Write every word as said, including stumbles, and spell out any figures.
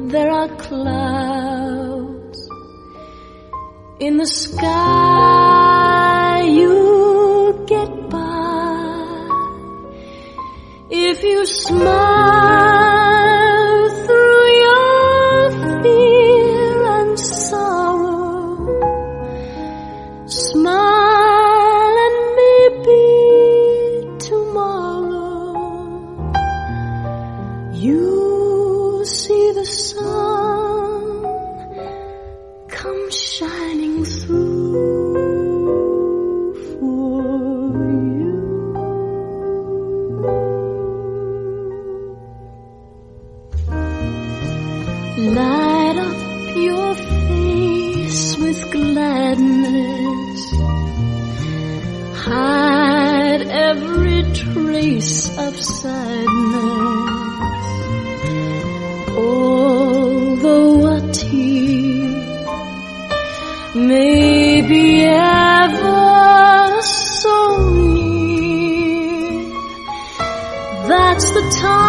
there are clouds in the sky, you'll get by if you smile through your fear and sorrow. Smile and maybe tomorrow you'll see the sun come shining through for you. Light up your face with gladness, hide every trace of sadness. Although a tear may be ever so near, that's the time